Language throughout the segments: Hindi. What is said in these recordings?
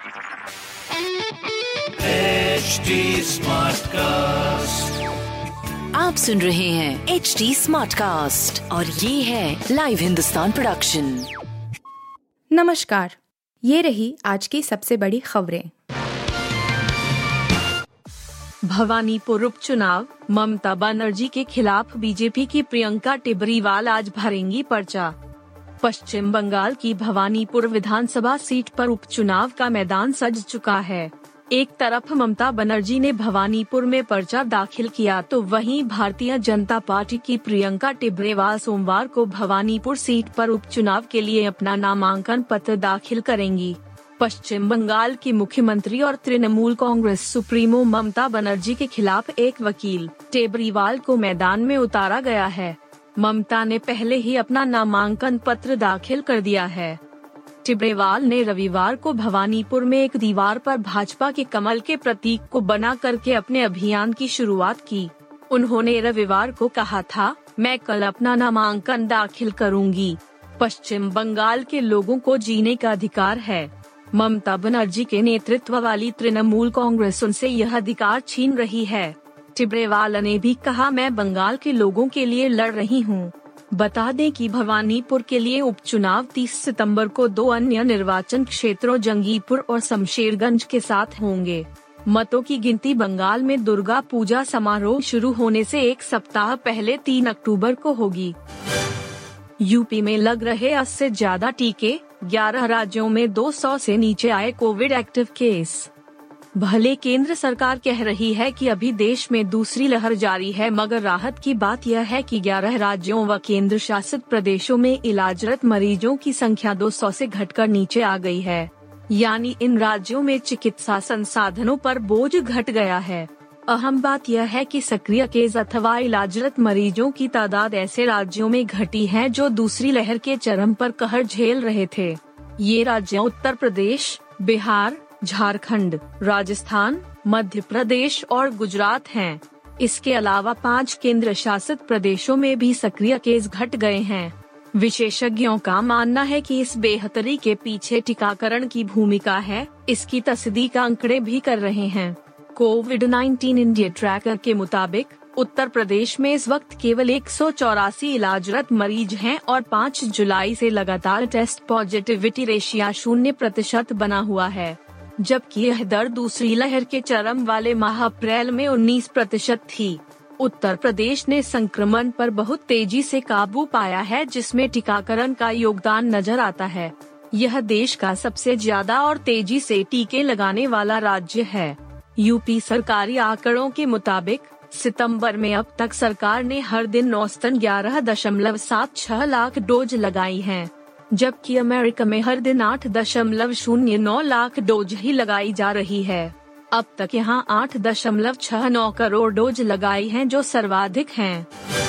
Smartcast. आप सुन रहे हैं HD Smartcast और ये है लाइव हिंदुस्तान प्रोडक्शन। नमस्कार, ये रही आज की सबसे बड़ी खबरें। भवानीपुर उपचुनाव, ममता बनर्जी के खिलाफ बीजेपी की प्रियंका टिबरीवाल आज भरेंगी पर्चा। पश्चिम बंगाल की भवानीपुर विधानसभा सीट पर उपचुनाव का मैदान सज चुका है। एक तरफ ममता बनर्जी ने भवानीपुर में पर्चा दाखिल किया तो वहीं भारतीय जनता पार्टी की प्रियंका टिबरीवाल सोमवार को भवानीपुर सीट पर उपचुनाव के लिए अपना नामांकन पत्र दाखिल करेंगी। पश्चिम बंगाल की मुख्यमंत्री और तृणमूल कांग्रेस सुप्रीमो ममता बनर्जी के खिलाफ एक वकील टिबरीवाल को मैदान में उतारा गया है। ममता ने पहले ही अपना नामांकन पत्र दाखिल कर दिया है। टिबरीवाल ने रविवार को भवानीपुर में एक दीवार पर भाजपा के कमल के प्रतीक को बना करके अपने अभियान की शुरुआत की। उन्होंने रविवार को कहा था, मैं कल अपना नामांकन दाखिल करूंगी। पश्चिम बंगाल के लोगों को जीने का अधिकार है। ममता बनर्जी के नेतृत्व वाली तृणमूल कांग्रेस उनसे यह अधिकार छीन रही है। टिबरीवाल ने भी कहा, मैं बंगाल के लोगों के लिए लड़ रही हूँ। बता दें कि भवानीपुर के लिए उपचुनाव 30 सितंबर को दो अन्य निर्वाचन क्षेत्रों जंगीपुर और शमशेरगंज के साथ होंगे। मतों की गिनती बंगाल में दुर्गा पूजा समारोह शुरू होने से एक सप्ताह पहले 3 अक्टूबर को होगी। यूपी में लग रहे 80 से ज्यादा टीके, 11 राज्यों में 200 से नीचे आए कोविड एक्टिव केस। भले केंद्र सरकार कह रही है कि अभी देश में दूसरी लहर जारी है, मगर राहत की बात यह है कि 11 राज्यों व केंद्र शासित प्रदेशों में इलाजरत मरीजों की संख्या 200 से घटकर नीचे आ गई है। यानी इन राज्यों में चिकित्सा संसाधनों पर बोझ घट गया है। अहम बात यह है कि सक्रिय केस अथवा इलाजरत मरीजों की तादाद ऐसे राज्यों में घटी है जो दूसरी लहर के चरम पर कहर झेल रहे थे। ये राज्य उत्तर प्रदेश, बिहार, झारखंड, राजस्थान, मध्य प्रदेश और गुजरात हैं। इसके अलावा 5 केंद्र शासित प्रदेशों में भी सक्रिय केस घट गए हैं। विशेषज्ञों का मानना है कि इस बेहतरी के पीछे टीकाकरण की भूमिका है। इसकी तस्दीक आंकड़े भी कर रहे हैं। कोविड-19 इंडिया ट्रैकर के मुताबिक उत्तर प्रदेश में इस वक्त केवल 184 इलाजरत मरीज हैं और 5 जुलाई से लगातार टेस्ट पॉजिटिविटी रेशियो 0% बना हुआ है, जबकि यह दर दूसरी लहर के चरम वाले माह अप्रैल में 19% थी। उत्तर प्रदेश ने संक्रमण पर बहुत तेजी से काबू पाया है, जिसमें टीकाकरण का योगदान नजर आता है। यह देश का सबसे ज्यादा और तेजी से टीके लगाने वाला राज्य है। यूपी सरकारी आंकड़ों के मुताबिक सितंबर में अब तक सरकार ने हर दिन औसतन 11.76 लाख डोज लगाई हैं, जबकि अमेरिका में हर दिन 8.09 लाख डोज ही लगाई जा रही है। अब तक यहां 8.69 करोड़ डोज लगाई हैं, जो सर्वाधिक हैं।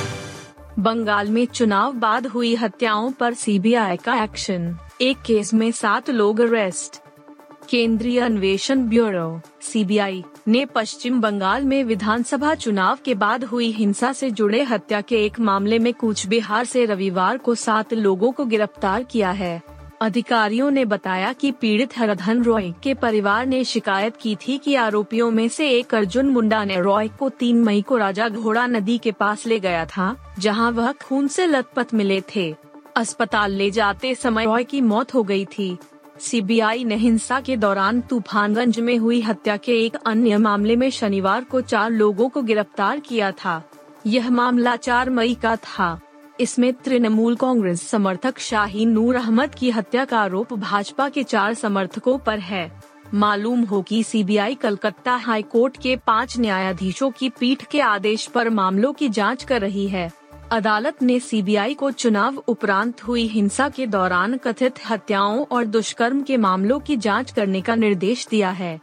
बंगाल में चुनाव बाद हुई हत्याओं पर सीबीआई का एक्शन, एक केस में 7 लोग अरेस्ट। केंद्रीय अन्वेषण ब्यूरो (सीबीआई) ने पश्चिम बंगाल में विधानसभा चुनाव के बाद हुई हिंसा से जुड़े हत्या के एक मामले में कूच बिहार से रविवार को 7 लोगों को गिरफ्तार किया है। अधिकारियों ने बताया कि पीड़ित हरधन रॉय के परिवार ने शिकायत की थी कि आरोपियों में से एक अर्जुन मुंडा ने रॉय को 3 मई को राजा घोड़ा नदी के पास ले गया था, जहां वह खून से लथपथ मिले थे। अस्पताल ले जाते समय रॉय की मौत हो गई थी। सीबीआई ने हिंसा के दौरान तूफानगंज में हुई हत्या के एक अन्य मामले में शनिवार को 4 लोगों को गिरफ्तार किया था। यह मामला 4 मई का था। इसमें तृणमूल कांग्रेस समर्थक शाहीन नूर अहमद की हत्या का आरोप भाजपा के 4 समर्थकों पर है। मालूम हो कि सीबीआई कलकत्ता हाई कोर्ट के 5 न्यायाधीशों की पीठ के आदेश पर मामलों की जांच कर रही है। अदालत ने सीबीआई को चुनाव उपरांत हुई हिंसा के दौरान कथित हत्याओं और दुष्कर्म के मामलों की जांच करने का निर्देश दिया है।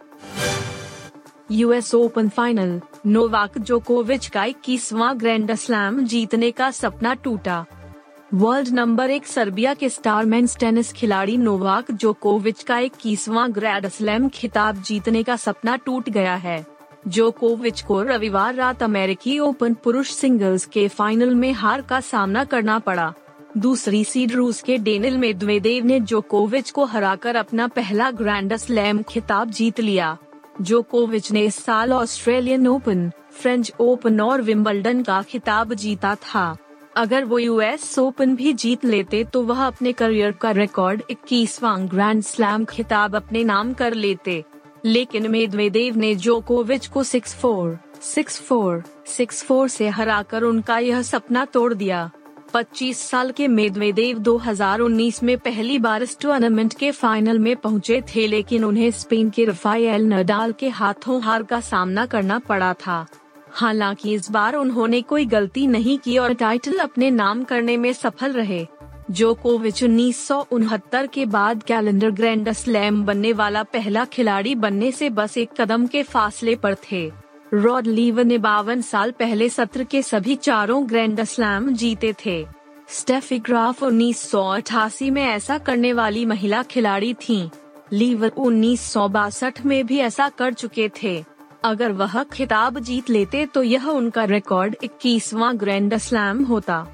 यूएस ओपन फाइनल, नोवाक जोकोविच का 21वां ग्रैंड स्लैम जीतने का सपना टूटा। वर्ल्ड नंबर 1 सर्बिया के स्टार मेंस टेनिस खिलाड़ी नोवाक जोकोविच का 21वां ग्रैंड स्लैम खिताब जीतने का सपना टूट गया है। जोकोविच को रविवार रात अमेरिकी ओपन पुरुष सिंगल्स के फाइनल में हार का सामना करना पड़ा। दूसरी सीड रूस के डेनिल मेदवेदेव ने जोकोविच को हराकर अपना पहला ग्रैंड स्लैम खिताब जीत लिया। जोकोविच ने इस साल ऑस्ट्रेलियन ओपन, फ्रेंच ओपन और विंबलडन का खिताब जीता था। अगर वो यूएस ओपन भी जीत लेते तो वह अपने करियर का रिकॉर्ड 21वां ग्रैंड स्लैम खिताब अपने नाम कर लेते, लेकिन मेदवेदेव ने जोकोविच को 6-4, 6-4, 6-4 से हराकर उनका यह सपना तोड़ दिया। 25 साल के मेदवेदेव 2019 में पहली बार इस टूर्नामेंट के फाइनल में पहुंचे थे, लेकिन उन्हें स्पेन के राफेल नडाल के हाथों हार का सामना करना पड़ा था। हालांकि इस बार उन्होंने कोई गलती नहीं की और टाइटल अपने नाम करने में सफल रहे। जोकोविच 1969 के बाद कैलेंडर ग्रैंड स्लैम बनने वाला पहला खिलाड़ी बनने से बस एक कदम के फासले पर थे। रॉड लीवर ने 52 साल पहले सत्र के सभी 4 ग्रैंड स्लैम जीते थे। स्टेफी ग्राफ 1988 में ऐसा करने वाली महिला खिलाड़ी थीं। लीवर 1962 में भी ऐसा कर चुके थे। अगर वह खिताब जीत लेते तो यह उनका रिकॉर्ड 21वां ग्रैंड स्लैम होता।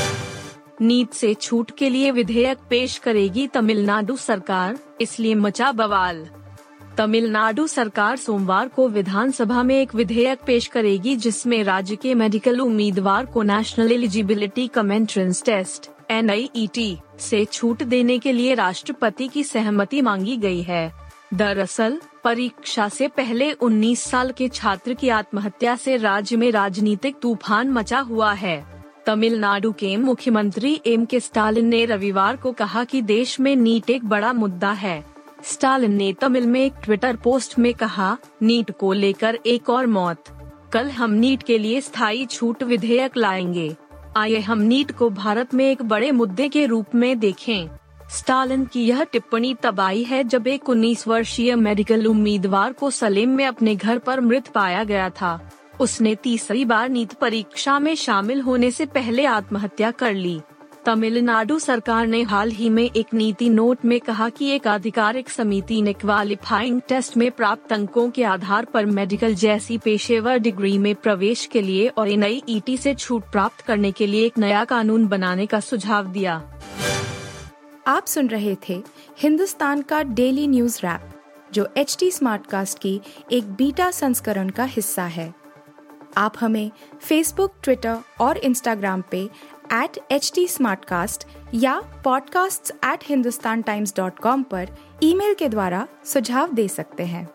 नीट से छूट के लिए विधेयक पेश करेगी तमिलनाडु सरकार, इसलिए मचा बवाल। तमिलनाडु सरकार सोमवार को विधानसभा में एक विधेयक पेश करेगी जिसमें राज्य के मेडिकल उम्मीदवार को national eligibility cum entrance test (NIET) से छूट देने के लिए राष्ट्रपति की सहमति मांगी गई है। दरअसल परीक्षा से पहले 19 साल के छात्र की आत्महत्या से राज्य में राजनीतिक तूफान मचा हुआ है। तमिलनाडु के मुख्यमंत्री M.K. स्टालिन ने रविवार को कहा कि देश में नीट एक बड़ा मुद्दा है। स्टालिन ने तमिल में एक ट्विटर पोस्ट में कहा, नीट को लेकर एक और मौत। कल हम नीट के लिए स्थायी छूट विधेयक लाएंगे। आइए हम नीट को भारत में एक बड़े मुद्दे के रूप में देखें। स्टालिन की यह टिप्पणी तब आई है जब एक 19 वर्षीय मेडिकल उम्मीदवार को सलेम में अपने घर पर मृत पाया गया था। उसने तीसरी बार नीट परीक्षा में शामिल होने से पहले आत्महत्या कर ली। तमिलनाडु सरकार ने हाल ही में एक नीति नोट में कहा कि एक आधिकारिक समिति ने क्वालिफाइंग टेस्ट में प्राप्त अंकों के आधार पर मेडिकल जैसी पेशेवर डिग्री में प्रवेश के लिए और NIET से छूट प्राप्त करने के लिए एक नया कानून बनाने का सुझाव दिया। आप सुन रहे थे हिंदुस्तान का डेली न्यूज रैप, जो HD स्मार्टकास्ट की एक बीटा संस्करण का हिस्सा है। आप हमें फेसबुक, ट्विटर और इंस्टाग्राम पे @HT Smartcast या podcasts@hindustantimes.com पर ईमेल के द्वारा सुझाव दे सकते हैं।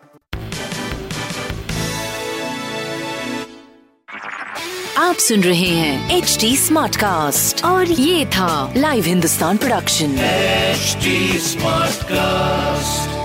आप सुन रहे हैं HD Smartcast और ये था live Hindustan production. HD Smartcast।